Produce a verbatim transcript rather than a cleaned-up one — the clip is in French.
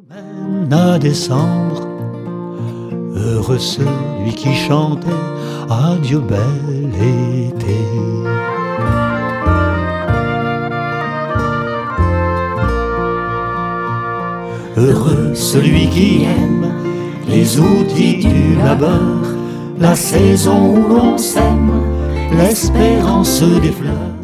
Même à décembre, heureux celui qui chantait adieu bel été. Heureux celui qui aime les outils du labeur, la saison où l'on sème, l'espérance des fleurs.